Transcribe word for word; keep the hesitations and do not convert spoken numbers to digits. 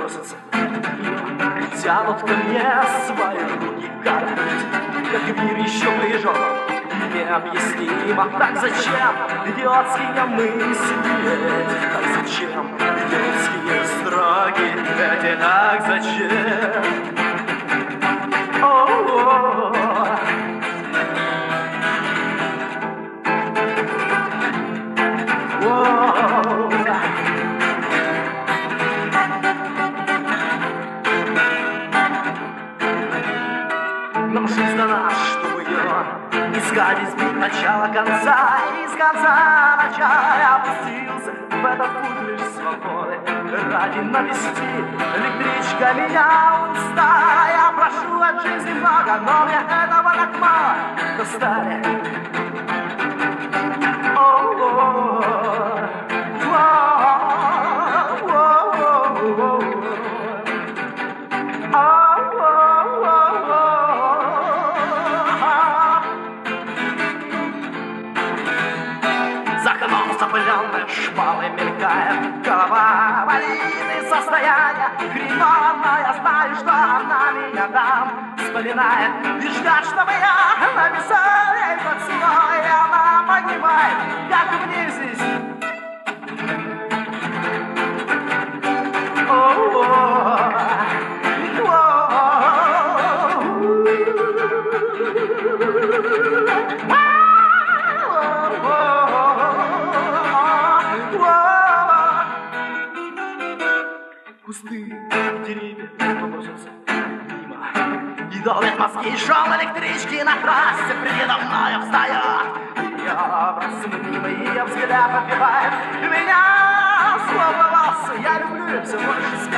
проносятся мимо, тянут ко мне свои руки, как как мир еще ближе, необъяснимо. Так зачем идиотские мысли, так зачем идиотские строки, эти так зачем? О-о-о. Но жизнь дана, чтобы ее искать, избить начало конца, из конца начала я опустился в этот путь лишь свободы ради навести электричка меня устала. Я прошу от жизни много, но мне этого так мало. Достали. За окном запыленные шпалы мелькает голова, валийные состояния хреново, но я знаю, что она меня там вспоминает. Лишь ждет, чтобы я написал ей поцелуй, и она понимает, как мне здесь. Кусты, деревья проносятся мимо, и долбят мозги шум электрички на трассе передо мною встает. Ее образ мимо, ее взгляд отбивает меня словно волосы. Я люблю ее все больше.